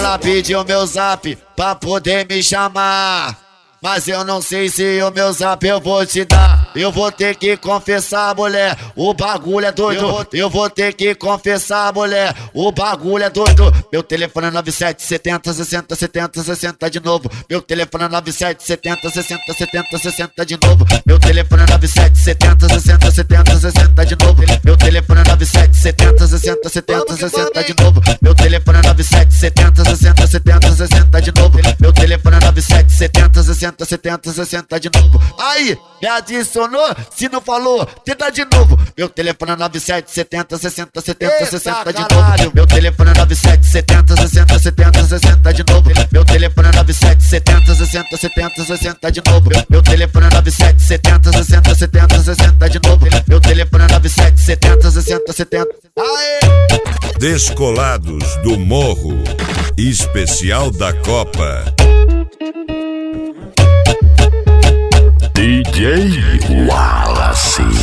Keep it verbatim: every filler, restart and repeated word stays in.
Ela pediu meu zap pra poder me chamar, mas eu não sei se o meu zap eu vou te dar. Eu vou ter que confessar, mulher, o bagulho é doido. Eu vou, eu vou ter que confessar, mulher, o bagulho é doido. Meu telefone é nove sete setenta sessenta setenta sessenta de novo. Meu telefone é nove sete setenta sessenta setenta sessenta de novo. Meu telefone é nove sete setenta sessenta setenta sessenta de novo. Meu telefone é nove sete setenta sessenta setenta sessenta de novo. Meu telefone é nove sete setenta sessenta setenta sessenta de novo. Meu telefone é nove sete setenta sessenta setenta sessenta de novo. Aí, me adicionou, se não falou, tenta de novo. Meu telefone é nove sete setenta sessenta setenta sessenta de novo. Meu telefone é nove sete setenta sessenta setenta sessenta de novo. Meu telefone é nove sete setenta sessenta setenta sessenta de novo. Meu telefone é nove sete setenta sessenta setenta sessenta de novo. Meu telefone é nove sete setenta sessenta setenta. Aê! Descolados do Morro, especial da Copa. D J Wallace.